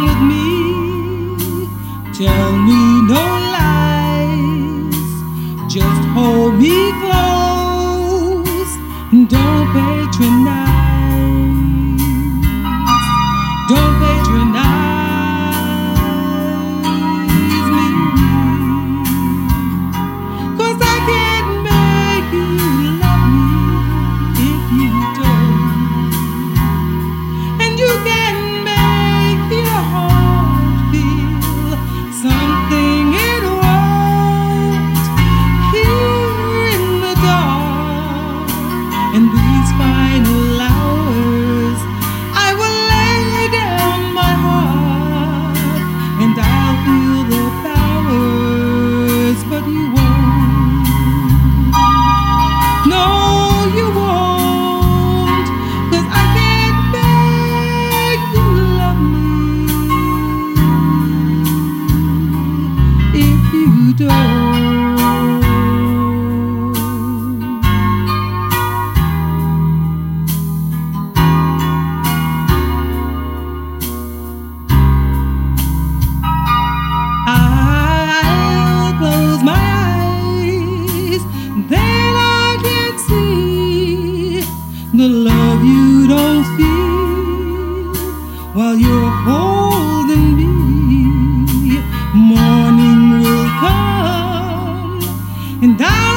with me. Tell me no lies. Just hold me close. Don't patronize. Don't patronize me. 'Cause I can't make you love me if you don't. And you can't make your heart feel something it won't. Here in the dark, in these final hours, I will lay down my heart and I'll feel the powers, but you won't. No, you won't, 'cause I can't make you love me if you don't. I'll close my eyes, then I can see the love you don't feel while you're holding me. Morning will come and I